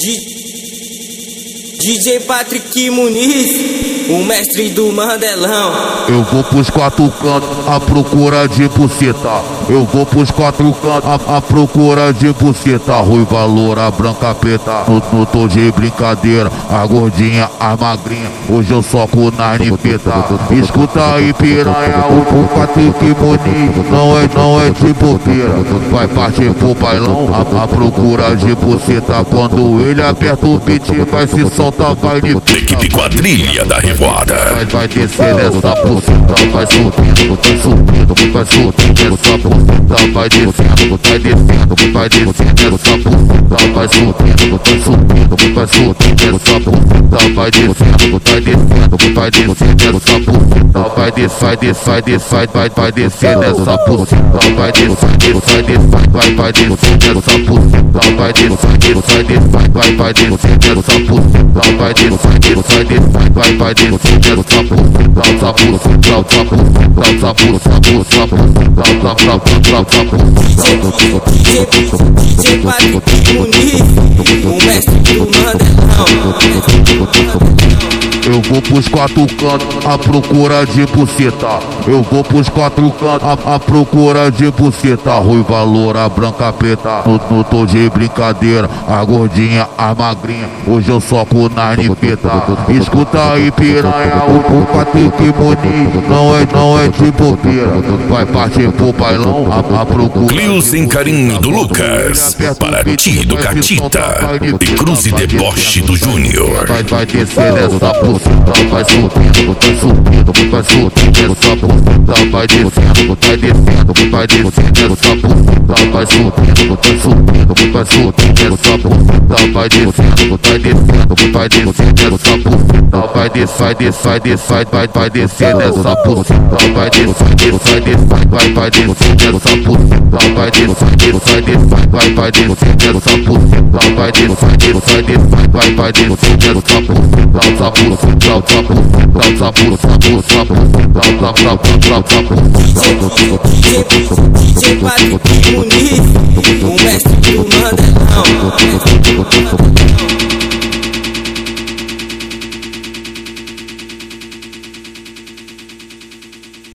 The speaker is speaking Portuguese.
DJ Patrick Muniz, o mestre do Mandelão. Eu vou pros quatro cantos à procura de buceta. Eu vou pros quatro cantos à procura de buceta. Ruiva, loura, branca, preta. Não tô de brincadeira, a gordinha, a magrinha. Hoje eu soco na nipeta. Escuta aí, piranha, o Patrick Muniz não é de bobeira. Vai partir pro bailão à procura de buceta. Quando ele aperta o beat, vai se soltar, vai de Equipe Quadrilha da Revoada. Vai descer nessa buceta, vai subindo, vai subindo, vai subindo nessa buceta, vai descendo, vai descendo nessa buceta, vai subindo, vai subindo, vai subindo nessa buceta, vai descendo, vai descendo nessa buceta, vai descer nessa buceta, vai descer nessa buceta, vai descer nessa buceta, vai descer nessa DJ Patrick Muniz, o mestre do Mandelão. Eu vou pros quatro cantos à procura de buceta. Eu vou pros quatro cantos à procura de buceta. Ruiva, loura, branca, preta. Não tô de brincadeira, a gordinha, a magrinha. Hoje eu soco na nipeta. Escuta aí, piranha, o Patrick Muniz não é de bobeira. Vai partir pro bailão à procura. Clio sem carinho do Lucas, para ti do Catita e Cruz e Deboche do Júnior. Vai descer nessa buceta, vai subindo, vai subindo nessa buceta, vai descendo nessa buceta, vai subindo, vai subindo nessa buceta, vai descendo nessa buceta, vai descer nessa buceta, vai descer nessa buceta, vai descer nessa buceta, DJ Patrick Muniz, o mestre do Mandelão.